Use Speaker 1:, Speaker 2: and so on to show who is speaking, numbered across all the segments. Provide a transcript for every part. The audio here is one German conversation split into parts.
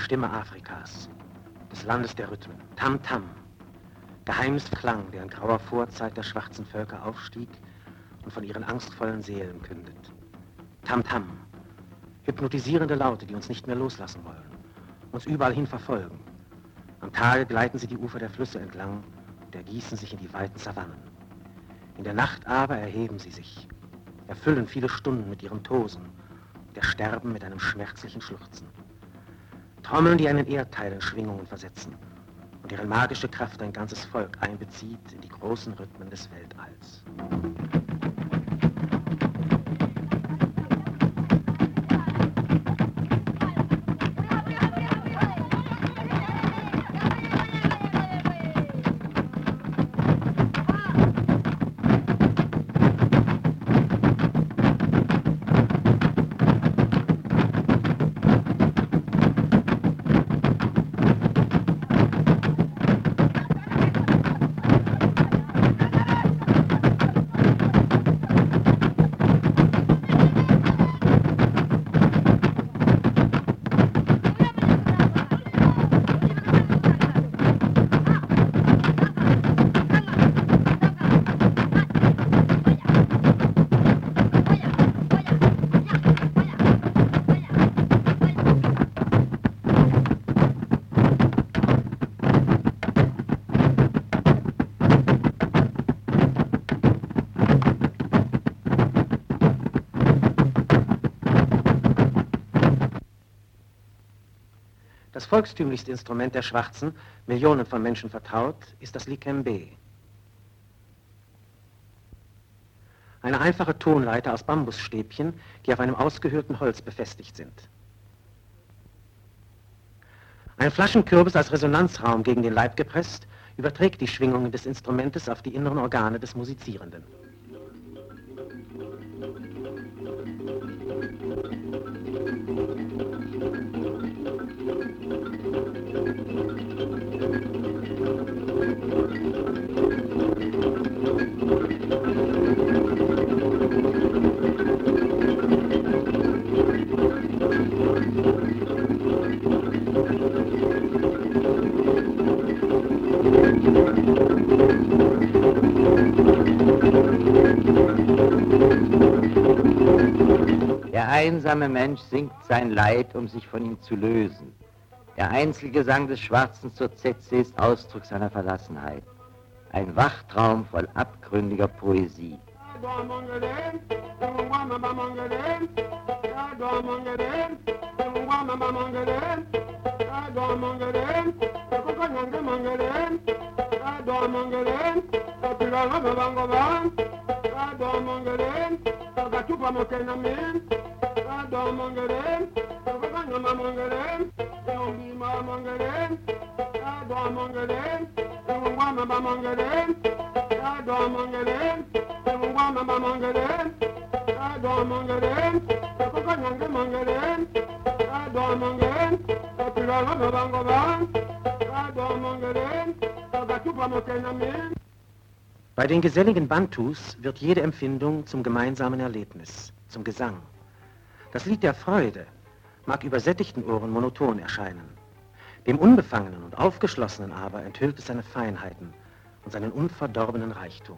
Speaker 1: Stimme Afrikas, des Landes der Rhythmen. Tam Tam, geheimnisvoller Klang, der in grauer Vorzeit der schwarzen Völker aufstieg und von ihren angstvollen Seelen kündet. Tam Tam, hypnotisierende Laute, die uns nicht mehr loslassen wollen, uns überall hin verfolgen. Am Tage gleiten sie die Ufer der Flüsse entlang und ergießen sich in die weiten Savannen. In der Nacht aber erheben sie sich, erfüllen viele Stunden mit ihrem Tosen und ersterben mit einem schmerzlichen Schluchzen. Trommeln, die einen Erdteil in Schwingungen versetzen und deren magische Kraft ein ganzes Volk einbezieht in die großen Rhythmen des Weltalls. Das volkstümlichste Instrument der Schwarzen, Millionen von Menschen vertraut, ist das Likembe. Eine einfache Tonleiter aus Bambusstäbchen, die auf einem ausgehöhlten Holz befestigt sind. Ein Flaschenkürbis als Resonanzraum gegen den Leib gepresst, überträgt die Schwingungen des Instrumentes auf die inneren Organe des Musizierenden.
Speaker 2: Der einsame Mensch singt sein Leid, um sich von ihm zu lösen. Der Einzelgesang des Schwarzen zur Tsetze ist Ausdruck seiner Verlassenheit. Ein Wachtraum voll abgründiger Poesie.
Speaker 1: Bei den geselligen Bantus wird jede Empfindung zum gemeinsamen Erlebnis, zum Gesang. Das Lied der Freude mag übersättigten Ohren monoton erscheinen. Dem Unbefangenen und Aufgeschlossenen aber enthüllt es seine Feinheiten und seinen unverdorbenen Reichtum.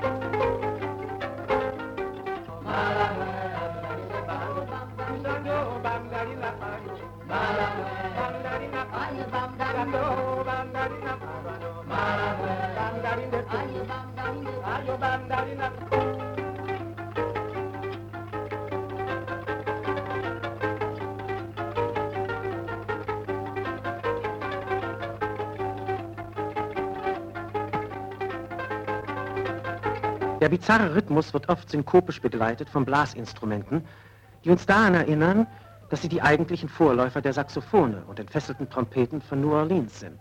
Speaker 1: Der bizarre Rhythmus wird oft synkopisch begleitet von Blasinstrumenten, die uns daran erinnern, dass sie die eigentlichen Vorläufer der Saxophone und entfesselten Trompeten von New Orleans sind.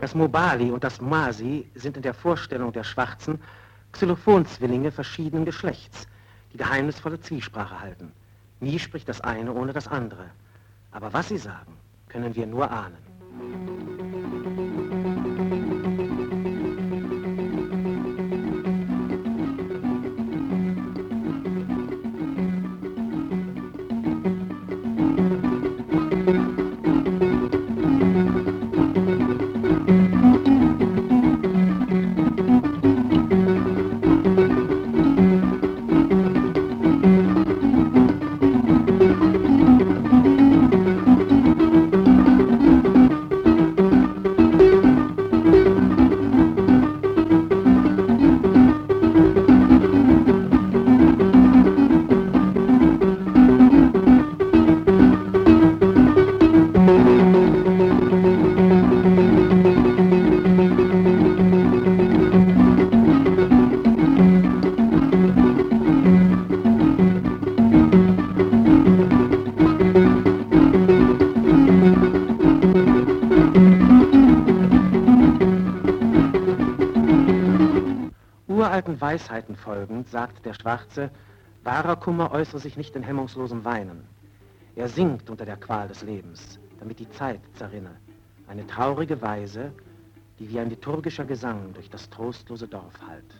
Speaker 1: Das Mobali und das Masi sind in der Vorstellung der Schwarzen Xylophonzwillinge verschiedenen Geschlechts, die geheimnisvolle Zwiesprache halten. Nie spricht das eine ohne das andere. Aber was sie sagen, können wir nur ahnen. Uralten Weisheiten folgend sagt der Schwarze, wahrer Kummer äußere sich nicht in hemmungslosem Weinen. Er singt unter der Qual des Lebens, damit die Zeit zerrinne. Eine traurige Weise, die wie ein liturgischer Gesang durch das trostlose Dorf hallt.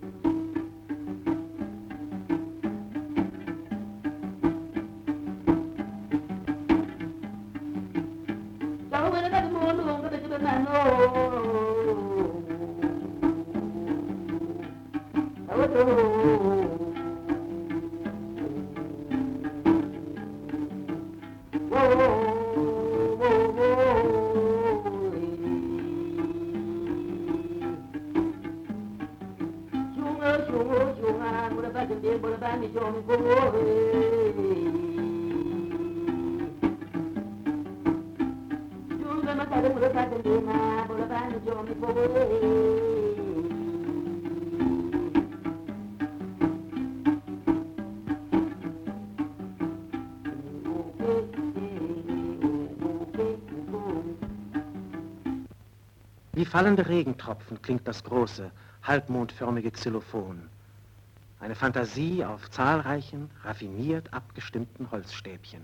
Speaker 1: Wie fallende Regentropfen klingt das große, halbmondförmige Xylophon. Eine Fantasie auf zahlreichen, raffiniert abgestimmten Holzstäbchen.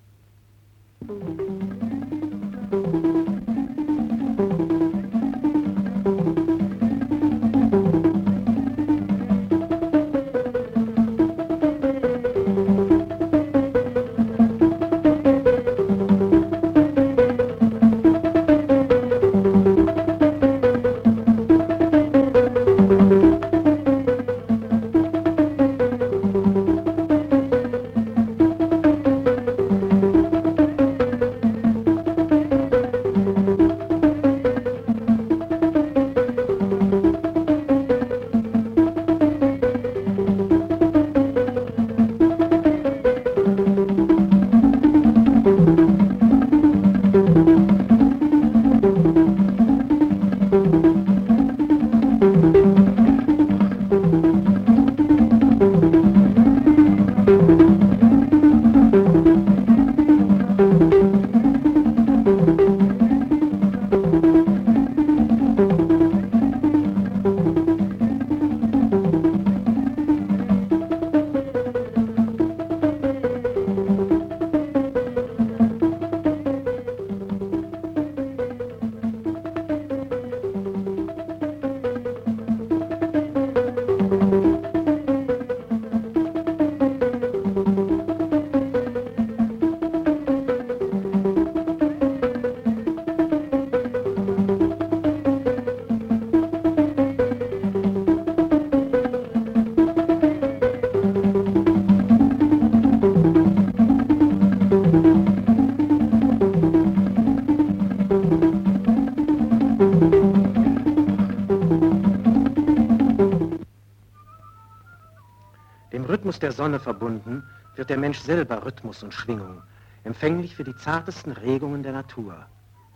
Speaker 1: Dem Rhythmus der Sonne verbunden, wird der Mensch selber Rhythmus und Schwingung, empfänglich für die zartesten Regungen der Natur.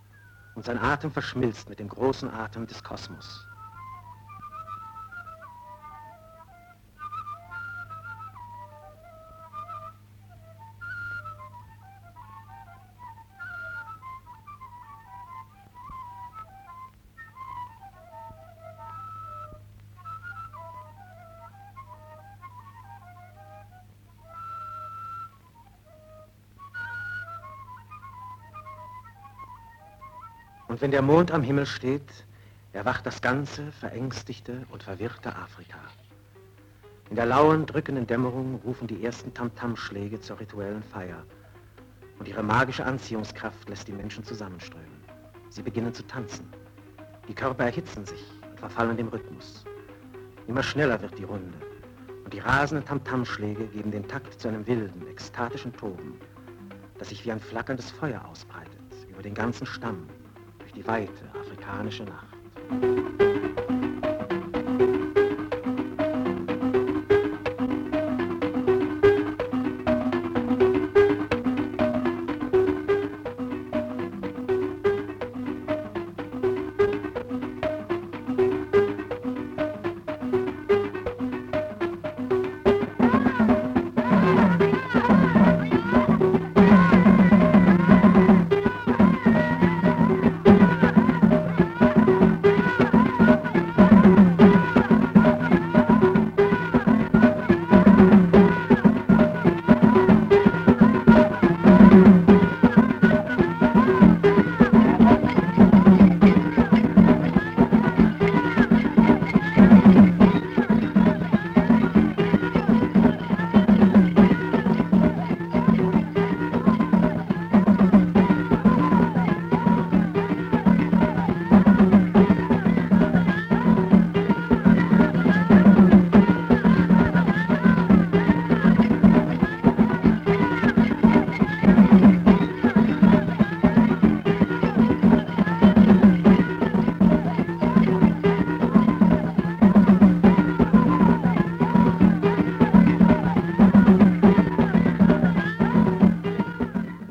Speaker 1: Und sein Atem verschmilzt mit dem großen Atem des Kosmos. Und wenn der Mond am Himmel steht, erwacht das ganze verängstigte und verwirrte Afrika. In der lauen, drückenden Dämmerung rufen die ersten Tamtam-Schläge zur rituellen Feier. Und ihre magische Anziehungskraft lässt die Menschen zusammenströmen. Sie beginnen zu tanzen. Die Körper erhitzen sich und verfallen dem Rhythmus. Immer schneller wird die Runde. Und die rasenden Tamtam-Schläge geben den Takt zu einem wilden, ekstatischen Toben, das sich wie ein flackerndes Feuer ausbreitet, über den ganzen Stamm, durch die weite afrikanische Nacht.